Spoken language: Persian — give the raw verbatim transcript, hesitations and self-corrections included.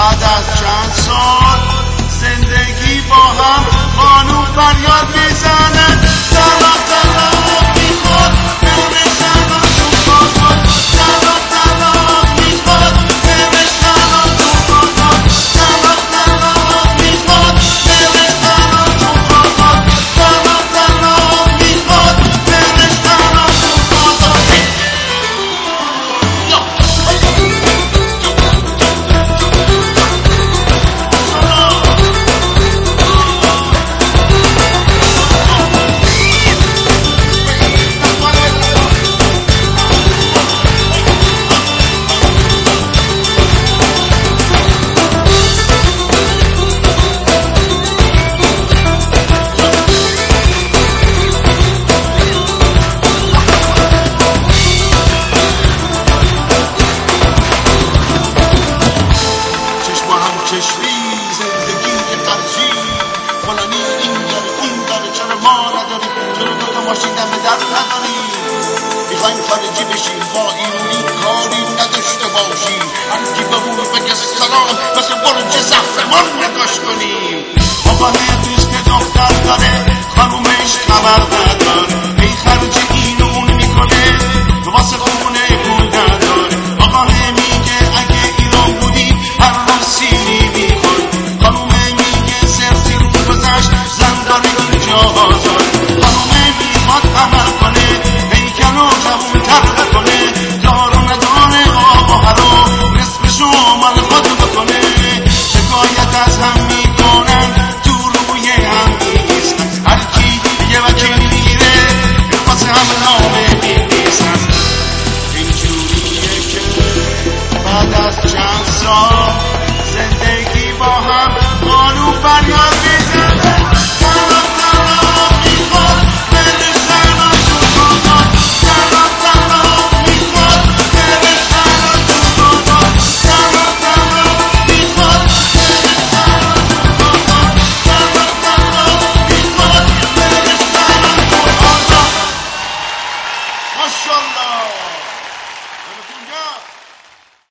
بعد از چند سال زندگی با هم خانوم فریاد میزنه طلاق طلاق میخواد دلش طلاق تو بازار طلاق طلاق میخواد دلش طلاق تو بازار طلاق طلاق میخواد دلش طلاق تو بازار طلاق طلاق میخواد دلش طلاق تو بازار چشمی زندگی قرضی فلانی این داره اون داره چرا ما نداریم چرا دوتا ماشین دم در نداریم میخوایم خارجی بشیم با ایرونی کاری نداشته باشیم هرکی به اون بگه سلام مثل برج زهرمار نداشت کنیم بابا دوست دختر داره خانومش خبر نداره ای خرج این و اون میکنه واسه خونه پول نداره آقا میگه اگه ایران بودی هر روز سینی میخورد خانومه میگه سرسی رو گذشت زن داره اینجا آزاد خانومه میخواد عمل کنه هیکل و جوون تر بکنه دار و ندانه آب و هرا نصف شمال خود بکنه